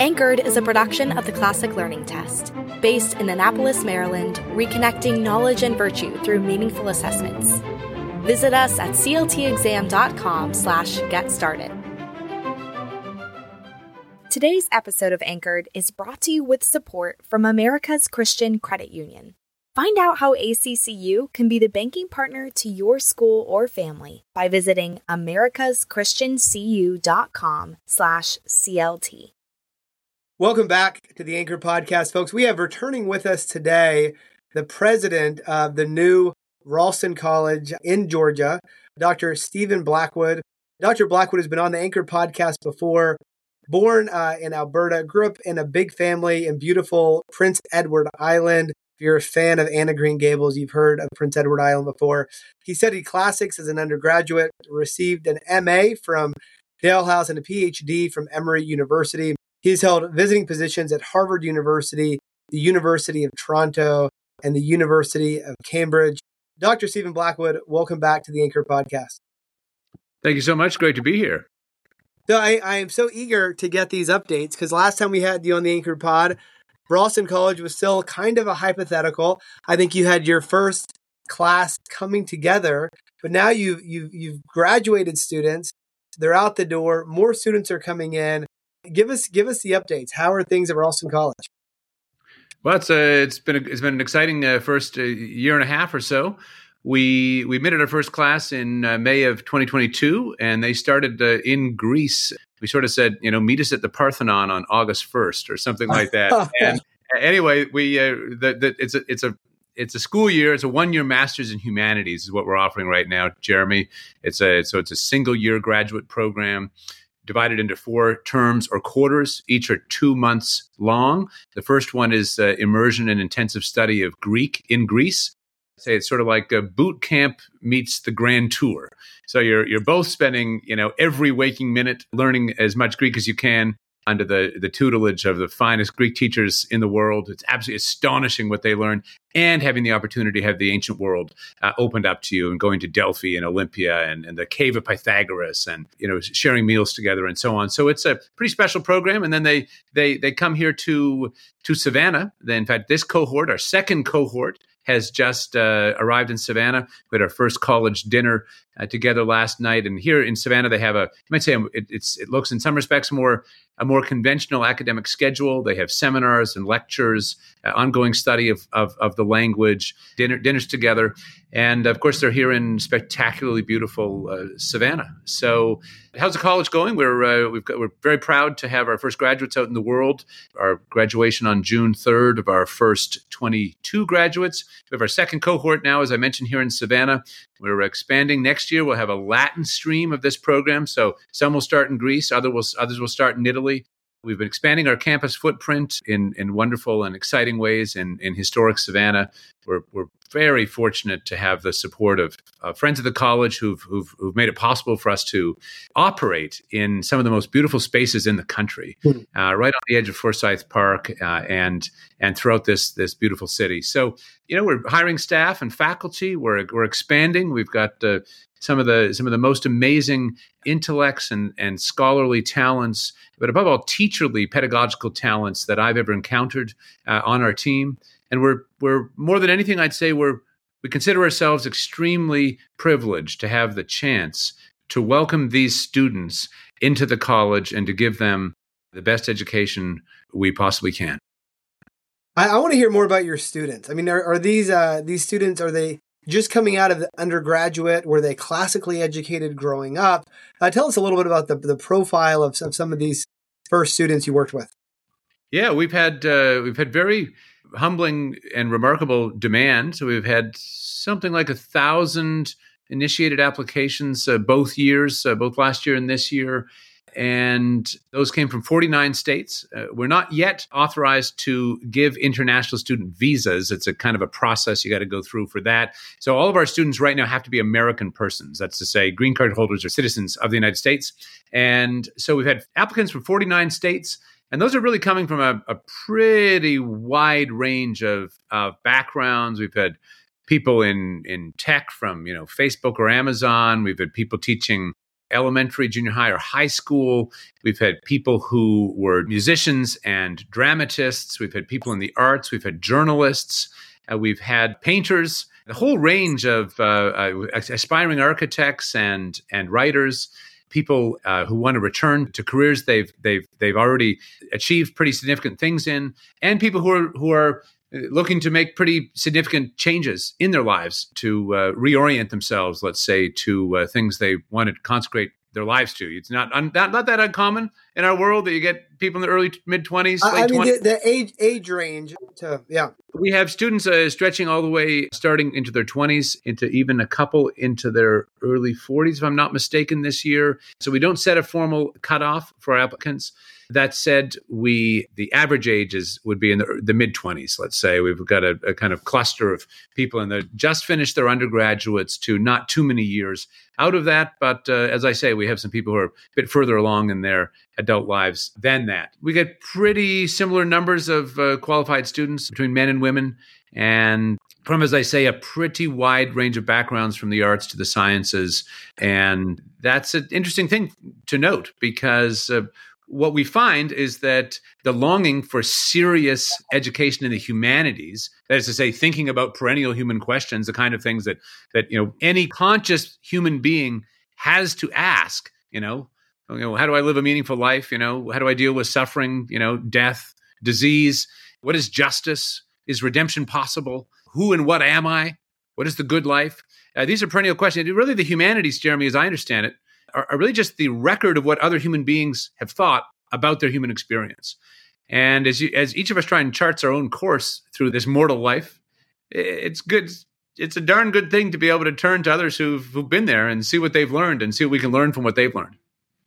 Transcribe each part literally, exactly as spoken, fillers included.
Anchored is a production of the Classic Learning Test, based in Annapolis, Maryland, reconnecting knowledge and virtue through meaningful assessments. Visit us at cltexam.com slash get started. Today's episode of Anchored is brought to you with support from America's Christian Credit Union. Find out how A C C U can be the banking partner to your school or family by visiting americaschristiancu.com slash CLT. Welcome back to the Anchor Podcast, folks. We have returning with us today the president of the new Ralston College in Georgia, Doctor Stephen Blackwood. Doctor Blackwood has been on the Anchor Podcast before. Born uh, in Alberta, grew up in a big family in beautiful Prince Edward Island. If you're a fan of Anne of Green Gables, you've heard of Prince Edward Island before. He studied classics as an undergraduate, received an M A from Dalhousie and a P H D from Emory University. He's held visiting positions at Harvard University, the University of Toronto, and the University of Cambridge. Doctor Stephen Blackwood, welcome back to the Anchor Podcast. Thank you so much. Great to be here. So I, I am so eager to get these updates because last time we had you on the Anchor Pod, Ralston College was still kind of a hypothetical. I think you had your first class coming together, but now you've you've you've graduated students. They're out the door. More students are coming in. Give us give us the updates. How are things at Ralston College? Well, it's uh, it's been a, it's been an exciting uh, first uh, year and a half or so. We we admitted our first class in uh, May of twenty twenty-two, and they started uh, in Greece. We sort of said, you know, meet us at the Parthenon on August first or something like that. And anyway, we uh, the, the, it's a it's a it's a school year. It's a one year master's in humanities is what we're offering right now, Jeremy. It's a so it's a single year graduate program, divided into four terms or quarters. Each are two months long. The first one is uh, immersion and intensive study of Greek in Greece. I'd say it's sort of like a boot camp meets the grand tour. So you're you're both spending, you know, every waking minute learning as much Greek as you can under the, the tutelage of the finest Greek teachers in the world. It's absolutely astonishing what they learn, and having the opportunity to have the ancient world uh, opened up to you, and going to Delphi and Olympia and, and the cave of Pythagoras, and, you know, sharing meals together and so on. So it's a pretty special program. And then they they they come here to to Savannah. Then, in fact, this cohort, our second cohort, has just uh, arrived in Savannah. We had our first college dinner uh, together last night. And here in Savannah, they have a, you might say it, it's, it looks in some respects more a more conventional academic schedule. They have seminars and lectures, uh, ongoing study of, of, of the language, dinner, dinners together. And of course, they're here in spectacularly beautiful uh, Savannah. So how's the college going? We're uh, we've got, we're very proud to have our first graduates out in the world. Our graduation on June third of our first twenty-two graduates. We have our second cohort now, as I mentioned, here in Savannah. We're expanding. Next year, we'll have a Latin stream of this program. So some will start in Greece, other will, others will start in Italy. We've been expanding our campus footprint in, in wonderful and exciting ways in, in historic Savannah. We're, we're very fortunate to have the support of uh, friends of the college who've, who've, who've made it possible for us to operate in some of the most beautiful spaces in the country, mm. uh, right on the edge of Forsyth Park uh, and and throughout this this beautiful city. So, you know, we're hiring staff and faculty. We're we're expanding. We've got uh, some of the some of the most amazing intellects and, and scholarly talents, but above all, teacherly pedagogical talents that I've ever encountered uh, on our team. And we're we're more than anything, I'd say we're we consider ourselves extremely privileged to have the chance to welcome these students into the college and to give them the best education we possibly can. I, I want to hear more about your students. I mean, are, are these uh, these students, are they just coming out of the undergraduate? Were they classically educated growing up? Uh, tell us a little bit about the, the profile of, of some of these first students you worked with. Yeah, we've had uh, we've had very humbling and remarkable demand. So we've had something like a thousand initiated applications uh, both years, uh, both last year and this year. And those came from forty-nine states. Uh, we're not yet authorized to give international student visas. It's a kind of a process you got to go through for that. So all of our students right now have to be American persons. That's to say green card holders or citizens of the United States. And so we've had applicants from forty-nine states. And those are really coming from a, a pretty wide range of, of backgrounds. We've had people in, in tech from, you know, Facebook or Amazon. We've had people teaching elementary, junior high, or high school. We've had people who were musicians and dramatists. We've had people in the arts. We've had journalists. Uh, we've had painters, a whole range of uh, uh, aspiring architects and and writers, people uh, who want to return to careers they've they've they've already achieved pretty significant things in, and people who are who are looking to make pretty significant changes in their lives to uh, reorient themselves, let's say, to uh, things they want to consecrate their lives to. It's not un- not, not that uncommon in our world that you get people in the early mid twenties. I mean, the, the age age range to yeah. We have students uh, stretching all the way, starting into their twenties, into even a couple into their early forties, if I'm not mistaken, this year. So we don't set a formal cutoff for our applicants. That said, we the average age is would be in the, the mid twenties. Let's say we've got a, a kind of cluster of people in the just finished their undergraduates to not too many years out of that. But uh, as I say, we have some people who are a bit further along in their adult lives than that. We get pretty similar numbers of uh, qualified students between men and women, and from, as I say, a pretty wide range of backgrounds from the arts to the sciences. And that's an interesting thing to note, because uh, what we find is that the longing for serious education in the humanities, that is to say, thinking about perennial human questions, the kind of things that that you know any conscious human being has to ask, you know, you know, how do I live a meaningful life? You know, how do I deal with suffering? You know, death, disease. What is justice? Is redemption possible? Who and what am I? What is the good life? Uh, these are perennial questions. Really, the humanities, Jeremy, as I understand it, are, are really just the record of what other human beings have thought about their human experience. And as you, as each of us try and charts our own course through this mortal life, it's good. It's a darn good thing to be able to turn to others who've, who've been there and see what they've learned and see what we can learn from what they've learned.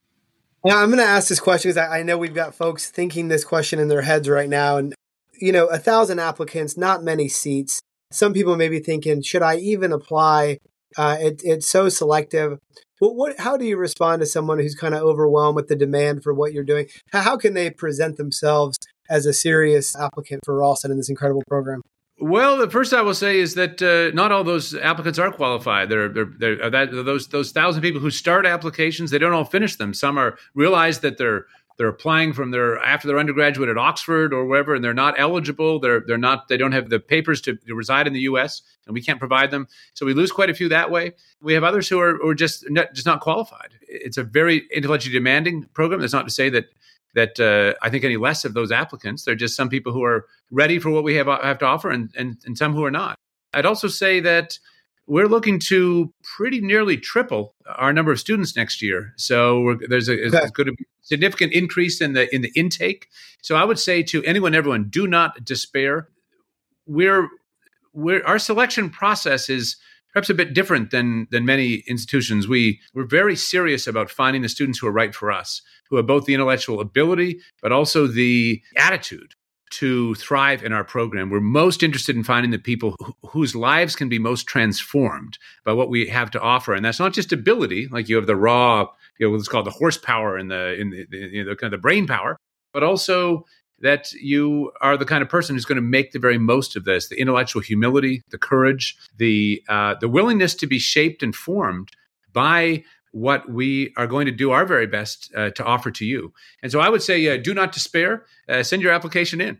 Now, I'm going to ask this question because I, I know we've got folks thinking this question in their heads right now. And, you know, a thousand applicants, not many seats. Some people may be thinking, should I even apply? Uh, it, it's so selective. What, what, how do you respond to someone who's kind of overwhelmed with the demand for what you're doing? How, how can they present themselves as a serious applicant for Ralston in this incredible program? Well, the first I will say is that uh, not all those applicants are qualified. There, there, there are that those those thousand people who start applications. They don't all finish them. Some are realize that they're they're applying from their after their undergraduate at Oxford or wherever, and they're not eligible. They're they're not. They don't have the papers to, to reside in the U S, and we can't provide them. So we lose quite a few that way. We have others who are, who are just not, just not qualified. It's a very intellectually demanding program. That's not to say that. that uh, I think any less of those applicants. They're just some people who are ready for what we have, have to offer and, and, and some who are not. I'd also say that we're looking to pretty nearly triple our number of students next year. So we're, there's a, okay. going to be a significant increase in the in the intake. So I would say to anyone, everyone, do not despair. We're, we're our selection process is perhaps a bit different than than many institutions. We, we're very serious about finding the students who are right for us, who have both the intellectual ability, but also the attitude to thrive in our program. We're most interested in finding the people wh- whose lives can be most transformed by what we have to offer. And that's not just ability, like you have the raw, you know, what's called the horsepower and the, in the, the, you know, the kind of the brain power, but also that you are the kind of person who's going to make the very most of this, the intellectual humility, the courage, the uh, the willingness to be shaped and formed by what we are going to do our very best uh, to offer to you. And so I would say, uh, do not despair. Uh, send your application in.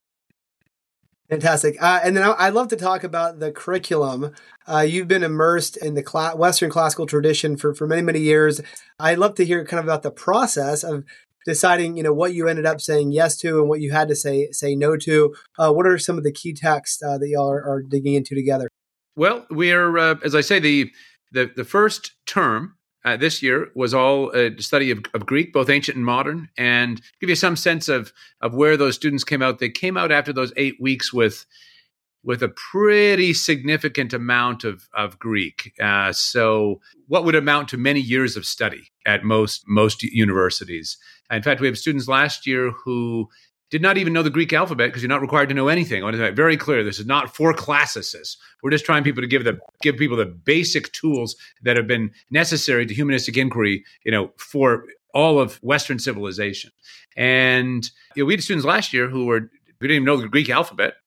Fantastic. Uh, and then I, I'd love to talk about the curriculum. Uh, you've been immersed in the cl- Western classical tradition for, for many, many years. I'd love to hear kind of about the process of deciding, you know, what you ended up saying yes to and what you had to say say no to. Uh, what are some of the key texts uh, that y'all are, are digging into together? Well, we are, uh, as I say, the the, the first term uh, this year was all a study of, of Greek, both ancient and modern, and give you some sense of of where those students came out. They came out after those eight weeks with with a pretty significant amount of, of Greek. Uh, so what would amount to many years of study at most most universities. In fact, we have students last year who did not even know the Greek alphabet because you're not required to know anything. I want to make it very clear. This is not for classicists. We're just trying people to give the give people the basic tools that have been necessary to humanistic inquiry, you know, for all of Western civilization. And you know, we had students last year who were who didn't even know the Greek alphabet.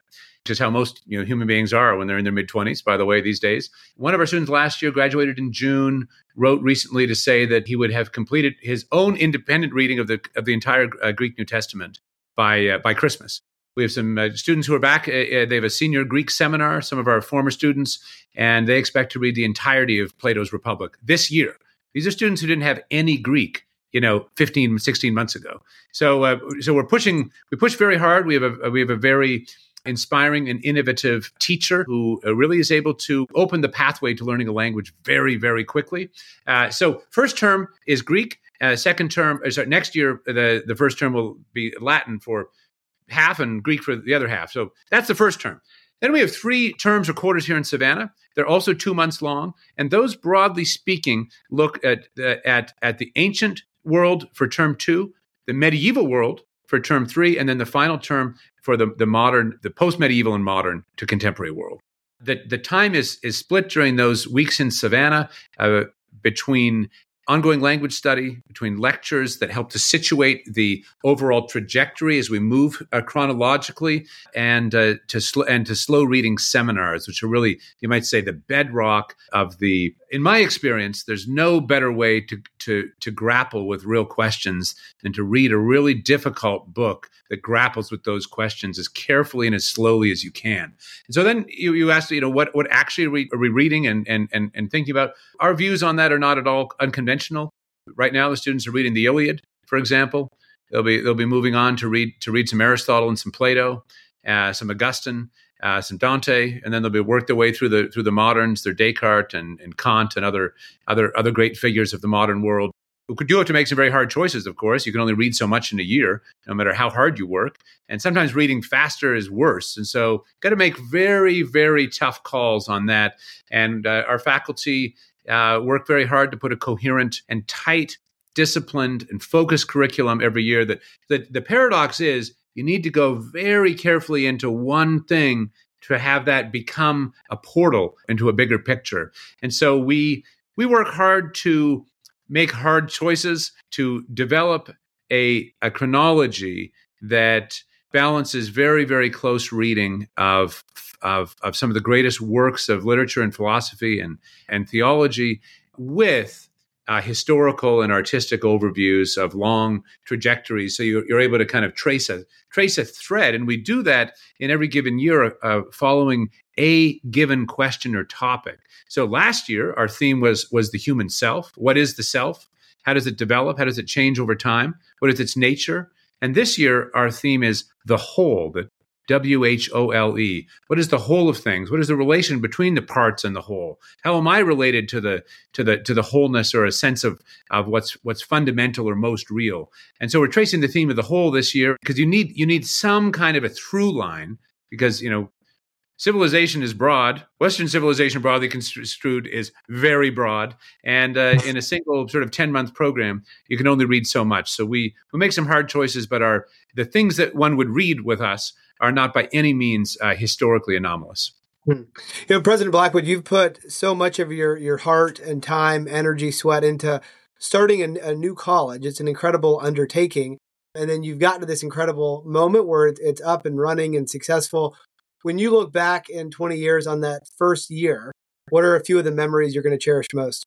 which is how most you know human beings are when they're in their mid-twenties, by the way, these days. One of our students last year graduated in June, wrote recently to say that he would have completed his own independent reading of the of the entire uh, Greek New Testament by uh, by Christmas. We have some uh, students who are back. Uh, they have a senior Greek seminar, some of our former students, and they expect to read the entirety of Plato's Republic this year. These are students who didn't have any Greek, you know, fifteen, sixteen months ago. So uh, so we're pushing, we push very hard. We have a we have a very inspiring and innovative teacher who uh, really is able to open the pathway to learning a language very, very quickly. Uh, so first term is Greek. Uh, second term, uh, sorry, next year, the, the first term will be Latin for half and Greek for the other half. So that's the first term. Then we have three terms or quarters here in Savannah. They're also two months long. And those, broadly speaking, look at, uh, at, at the ancient world for term two, the medieval world for term three, and then the final term for the, the modern, the post-medieval and modern to contemporary world. The, the time is, is split during those weeks in Savannah uh, between ongoing language study, between lectures that help to situate the overall trajectory as we move uh, chronologically, and uh, to sl- and to slow reading seminars, which are really, you might say, the bedrock of the. In my experience, there's no better way to to to grapple with real questions than to read a really difficult book that grapples with those questions as carefully and as slowly as you can. And so then you you asked, you know, what what actually are we, are we reading and and and and thinking about? Our views on that are not at all unconventional. Right now, the students are reading the Iliad, for example. They'll be they'll be moving on to read to read some Aristotle and some Plato, uh, some Augustine, uh, some Dante, and then they'll be work their way through the through the moderns, their Descartes and, and Kant and other other other great figures of the modern world. You do have to make some very hard choices, of course. You can only read so much in a year, no matter how hard you work. And sometimes reading faster is worse. And so got to make very, very tough calls on that. And uh, our faculty uh, work very hard to put a coherent and tight, disciplined and focused curriculum every year. That, that the paradox is you need to go very carefully into one thing to have that become a portal into a bigger picture. And so we we work hard to make hard choices, to develop a, a chronology that balances very, very close reading of, of, of some of the greatest works of literature and philosophy and, and theology with uh, historical and artistic overviews of long trajectories. So you're, you're able to kind of trace a trace a thread. And we do that in every given year uh, following a given question or topic. So last year, our theme was was the human self. What is the self? How does it develop? How does it change over time? What is its nature? And this year, our theme is the whole, the W H O L E. What is the whole of things? What is the relation between the parts and the whole? How am I related to the to the to the wholeness, or a sense of of what's what's fundamental or most real? And so we're tracing the theme of the whole this year, because you need you need some kind of a through line, because you know civilization is broad. Western civilization, broadly construed, is very broad. And uh, in a single sort of ten-month program, you can only read so much. So we, we make some hard choices, but our the things that one would read with us are not by any means uh, historically anomalous. Hmm. You know, President Blackwood, you've put so much of your, your heart and time, energy, sweat into starting a, a new college. It's an incredible undertaking. And then you've gotten to this incredible moment where it, it's up and running and successful. When you look back in twenty years on that first year, what are a few of the memories you're going to cherish most?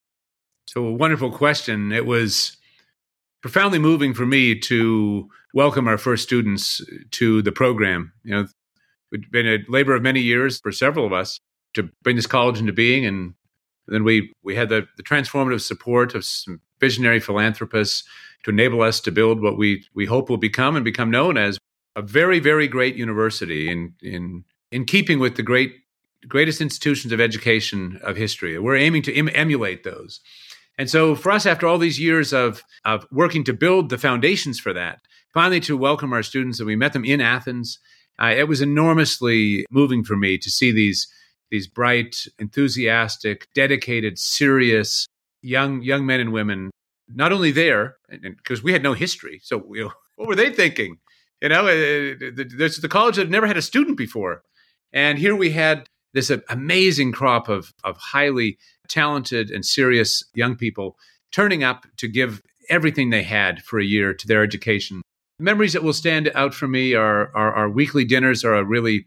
So a wonderful question. It was profoundly moving for me to welcome our first students to the program. You know, it's been a labor of many years for several of us to bring this college into being. And then we, we had the, the transformative support of some visionary philanthropists to enable us to build what we, we hope will become and become known as a very, very great university in in in keeping with the great greatest institutions of education of history. We're aiming to em- emulate those. And so for us, after all these years of of working to build the foundations for that, finally to welcome our students, and we met them in Athens, uh, it was enormously moving for me to see these these bright, enthusiastic, dedicated, serious young young men and women, not only there, because we had no history. So you know, what were they thinking? You know, there's the college that had never had a student before. And here we had this amazing crop of, of highly talented and serious young people turning up to give everything they had for a year to their education. Memories that will stand out for me are our weekly dinners are a really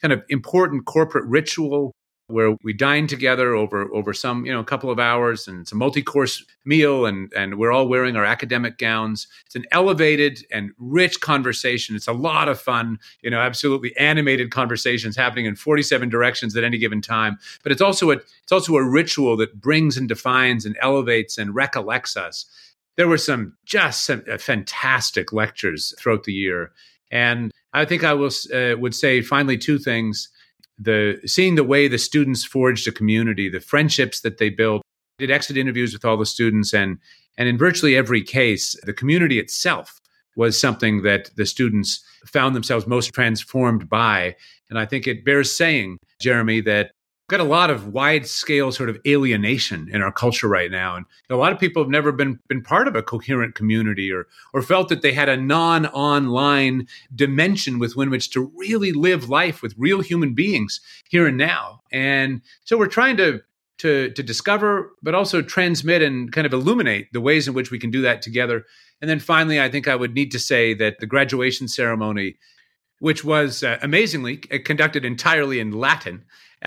kind of important corporate ritual where we dine together over over some, you know, couple of hours, and it's a multi-course meal, and and we're all wearing our academic gowns. It's an elevated and rich conversation. It's a lot of fun, you know, absolutely animated conversations happening in forty-seven directions at any given time. But it's also a it's also a ritual that brings and defines and elevates and recollects us. There were some just some uh, fantastic lectures throughout the year, and I think I will uh, would say finally two things. The seeing the way the students forged a community, the friendships that they built. Did exit interviews with all the students, and and in virtually every case, the community itself was something that the students found themselves most transformed by. And I think it bears saying, Jeremy, that we've got a lot of wide-scale sort of alienation in our culture right now, and a lot of people have never been been part of a coherent community, or or felt that they had a non-online dimension with which to really live life with real human beings here and now. And so we're trying to to to discover, but also transmit and kind of illuminate the ways in which we can do that together. And then finally, I think I would need to say that the graduation ceremony, which was uh, amazingly conducted entirely in Latin.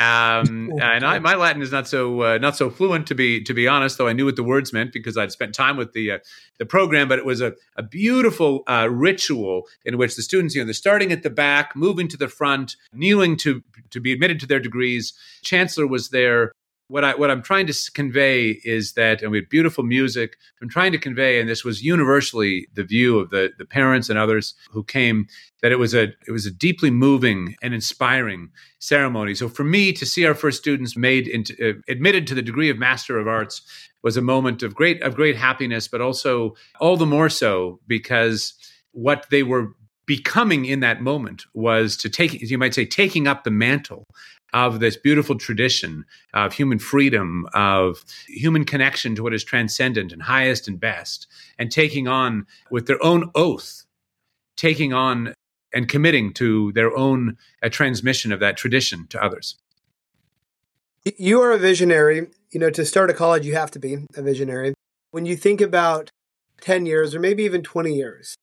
Um, and I, my Latin is not so uh, not so fluent, to be to be honest, though I knew what the words meant because I'd spent time with the uh, the program. But it was a, a beautiful uh, ritual in which the students, you know, they're starting at the back, moving to the front, kneeling to to be admitted to their degrees. Chancellor was there. What I what I'm trying to convey is that, and we had beautiful music. I'm trying to convey, and this was universally the view of the the parents and others who came, that it was a it was a deeply moving and inspiring ceremony. So for me to see our first students made into uh, admitted to the degree of Master of Arts was a moment of great of great happiness, but also all the more so because what they were becoming in that moment was to take, you might say, taking up the mantle of this beautiful tradition of human freedom, of human connection to what is transcendent and highest and best, and taking on with their own oath, taking on and committing to their own uh, transmission of that tradition to others. You are a visionary. You know, to start a college, you have to be a visionary. When you think about ten years or maybe even twenty years,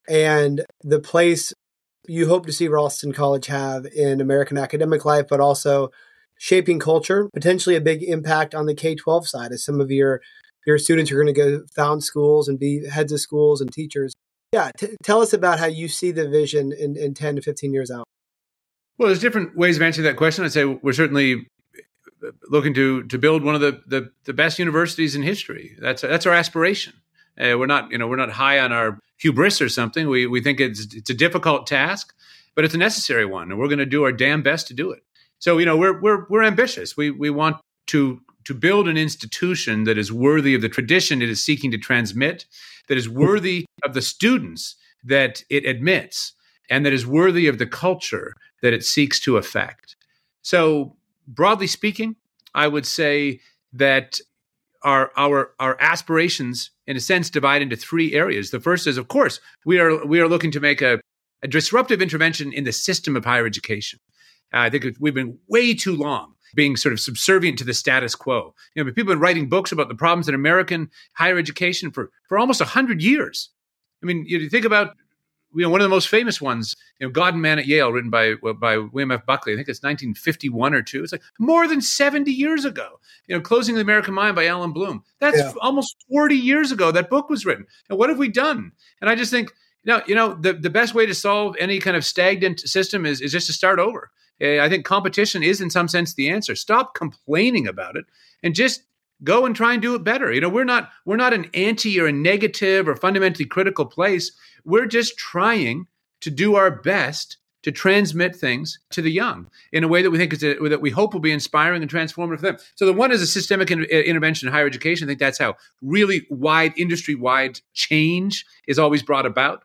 and the place you hope to see Ralston College have in American academic life, but also shaping culture, potentially a big impact on the K twelve side, as some of your your students are going to go found schools and be heads of schools and teachers. Yeah, t- tell us about how you see the vision in, in ten to fifteen years out. Well, there's different ways of answering that question. I'd say we're certainly looking to to build one of the the, the best universities in history. That's that's our aspiration. Uh, we're not, you know, we're not high on our hubris or something. We we think it's it's a difficult task, but it's a necessary one, and we're going to do our damn best to do it. So, you know, we're we're we're ambitious. We we want to to build an institution that is worthy of the tradition it is seeking to transmit, that is worthy of the students that it admits, and that is worthy of the culture that it seeks to affect. So, broadly speaking, I would say that our our our aspirations, in a sense, divide into three areas. The first is, of course, we are we are looking to make a, a disruptive intervention in the system of higher education. Uh, I think we've been way too long being sort of subservient to the status quo. You know, people have been writing books about the problems in American higher education for for almost a hundred years. I mean, you think about, you know, one of the most famous ones, you know, God and Man at Yale, written by by William F. Buckley. I think it's nineteen fifty-one or two. It's like more than seventy years ago. You know, Closing the American Mind by Alan Bloom. That's yeah. almost forty years ago that book was written. And what have we done? And I just think, you know, you know, the, the best way to solve any kind of stagnant system is, is just to start over. I think competition is, in some sense, the answer. Stop complaining about it and just go and try and do it better. You know, we're not we're not an anti or a negative or fundamentally critical place. We're just trying to do our best to transmit things to the young in a way that we think is a, that we hope will be inspiring and transformative for them. So the one is a systemic in, intervention in higher education. I think that's how really wide, industry-wide change is always brought about.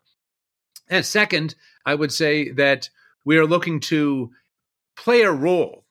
And second, I would say that we are looking to play a role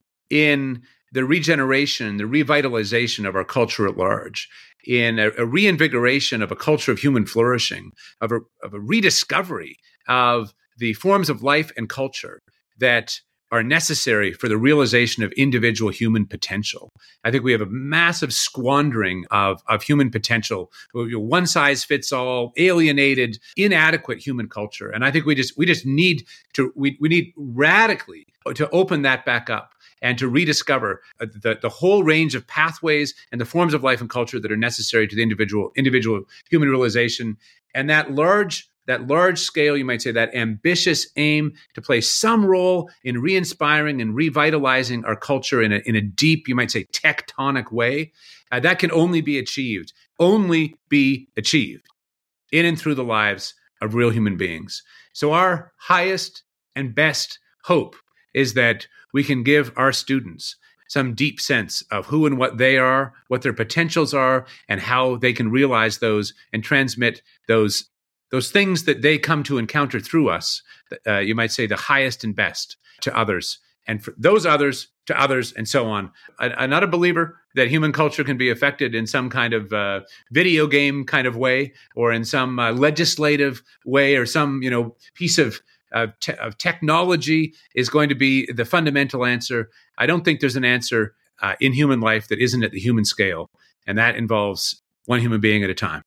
in the regeneration, the revitalization of our culture at large, in a, a reinvigoration of a culture of human flourishing, of a, of a rediscovery of the forms of life and culture that are necessary for the realization of individual human potential. I think we have a massive squandering of, of human potential, one size fits all, alienated, inadequate human culture. And I think we just we just need to we, we need radically to open that back up and to rediscover the, the whole range of pathways and the forms of life and culture that are necessary to the individual individual human realization. And that large, that large scale, you might say, that ambitious aim to play some role in re-inspiring and revitalizing our culture in a, in a deep, you might say, tectonic way, uh, that can only be achieved, only be achieved in and through the lives of real human beings. So our highest and best hope is that we can give our students some deep sense of who and what they are, what their potentials are, and how they can realize those and transmit those, those things that they come to encounter through us, uh, you might say the highest and best, to others. And for those others to others, and so on. I, I'm not a believer that human culture can be affected in some kind of uh, video game kind of way, or in some uh, legislative way, or some you know piece of, of, te- of technology is going to be the fundamental answer. I don't think there's an answer uh, in human life that isn't at the human scale, and that involves one human being at a time.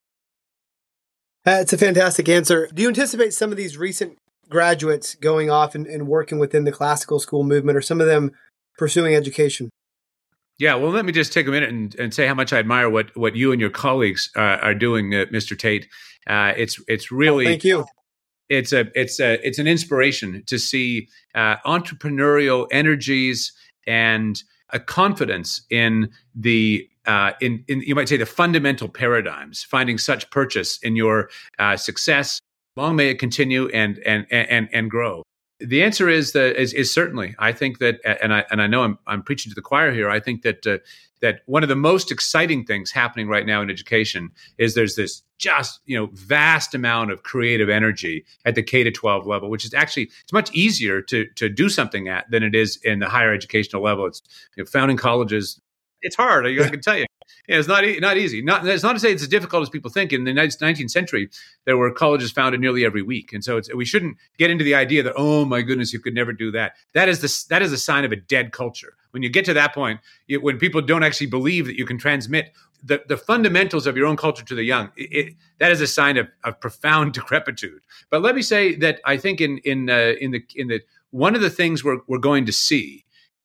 Uh, it's a fantastic answer. Do you anticipate some of these recent graduates going off and, and working within the classical school movement, or some of them pursuing education? Yeah, well, let me just take a minute and, and say how much I admire what what you and your colleagues uh, are doing, uh, Mister Tate. Uh, it's it's really oh, thank you. It's a it's a it's an inspiration to see uh, entrepreneurial energies and a confidence in the uh, in in you might say the fundamental paradigms, finding such purchase in your uh, success. Long may it continue and and and and grow. The answer is that is, is certainly. I think that, and I and I know I'm I'm preaching to the choir here. I think that uh, that one of the most exciting things happening right now in education is there's this just you know vast amount of creative energy at the K to twelve level, which is actually it's much easier to to do something at than it is in the higher educational level. It's you know, founding colleges. It's hard. I, I can tell you. Yeah, it's not e- not easy. Not it's not to say it's as difficult as people think. In the nineteenth century, there were colleges founded nearly every week, and so it's, we shouldn't get into the idea that oh my goodness, you could never do that. That is the that is a sign of a dead culture. When you get to that point, you, when people don't actually believe that you can transmit the, the fundamentals of your own culture to the young, it, it, that is a sign of, of profound decrepitude. But let me say that I think in in uh, in the in the one of the things we're we're going to see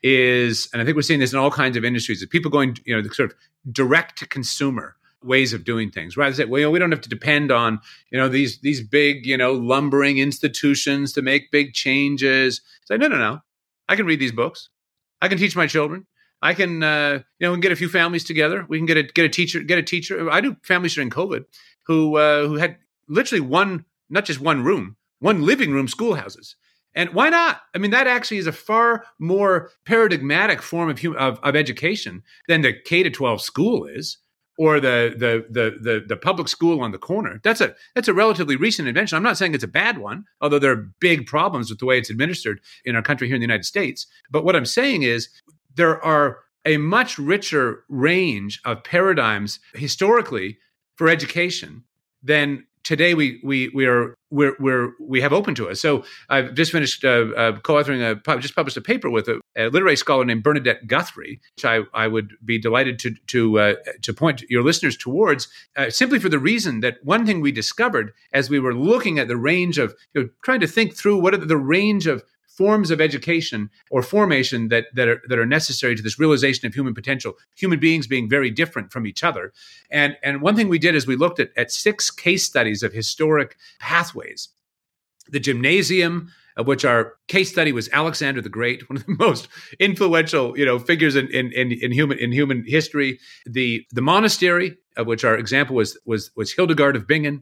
is, and I think we're seeing this in all kinds of industries, is people going, you know, the sort of direct to consumer ways of doing things. Rather than say, well, we don't have to depend on, you know, these these big, you know, lumbering institutions to make big changes. Say, no, no, no. I can read these books. I can teach my children. I can, uh, you know, we can get a few families together. We can get a get a teacher, get a teacher. I knew families during COVID who uh, who had literally one, not just one room, one living room schoolhouses. And why not? I mean, that actually is a far more paradigmatic form of, hum- of of education than the K to twelve school is, or the, the the the the public school on the corner. That's a that's a relatively recent invention. I'm not saying it's a bad one, although there are big problems with the way it's administered in our country here in the United States. But what I'm saying is there are a much richer range of paradigms historically for education than today we we we are we're, we're we have open to us. So I've just finished uh, uh, co-authoring a just published a paper with a, a literary scholar named Bernadette Guthrie, which I, I would be delighted to to uh, to point your listeners towards, uh, simply for the reason that one thing we discovered as we were looking at the range of you know, trying to think through what are the range of forms of education or formation that that are that are necessary to this realization of human potential, human beings being very different from each other. And and one thing we did is we looked at, at six case studies of historic pathways. The gymnasium, of which our case study was Alexander the Great, one of the most influential, you know, figures in in, in, in human in human history. The the monastery, of which our example was was was Hildegard of Bingen.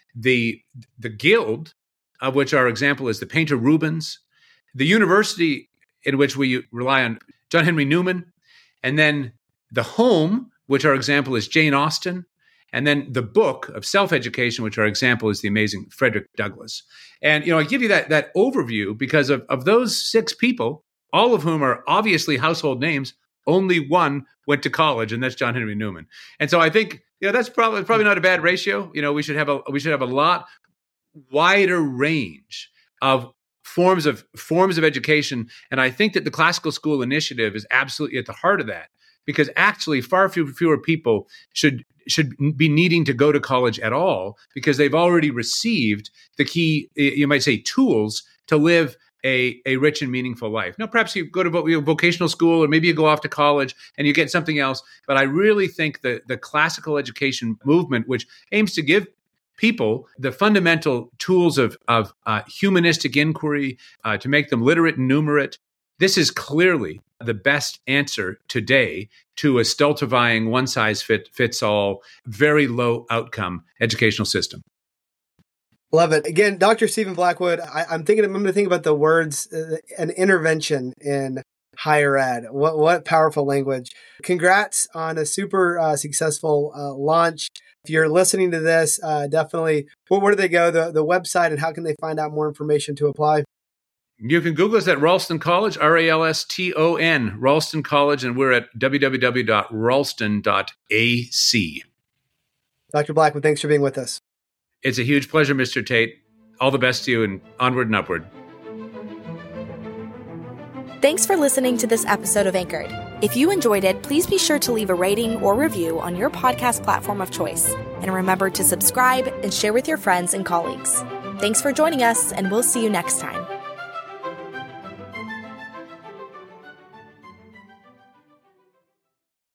The the guild, of which our example is the painter Rubens. The university, in which we rely on John Henry Newman, and then the home, which our example is Jane Austen, and then the book of self-education, which our example is the amazing Frederick Douglass. And, you know, I give you that that overview because of, of those six people, all of whom are obviously household names, only one went to college, and that's John Henry Newman. And so I think, you know, that's probably probably not a bad ratio. You know, we should have a we should have a lot wider range of forms of forms of education. And I think that the Classical School Initiative is absolutely at the heart of that, because actually far few, fewer people should should be needing to go to college at all, because they've already received the key, you might say, tools to live a, a rich and meaningful life. Now, perhaps you go to vo- vocational school, or maybe you go off to college and you get something else. But I really think that the classical education movement, which aims to give people the fundamental tools of, of uh, humanistic inquiry, uh, to make them literate and numerate, this is clearly the best answer today to a stultifying, one-size-fits-all, very low outcome educational system. Love it. Again, Doctor Stephen Blackwood, I, I'm thinking, I'm going to think about the words, uh, an intervention in higher ed. What what powerful language. Congrats on a super uh, successful uh, launch. If you're listening to this, uh, definitely, where, where do they go, the, the website, and how can they find out more information to apply? You can Google us at Ralston College, R A L S T O N, Ralston College, and we're at w w w dot ralston dot a c. Doctor Blackwood, thanks for being with us. It's a huge pleasure, Mister Tate. All the best to you, and onward and upward. Thanks for listening to this episode of Anchored. If you enjoyed it, please be sure to leave a rating or review on your podcast platform of choice. And remember to subscribe and share with your friends and colleagues. Thanks for joining us, and we'll see you next time.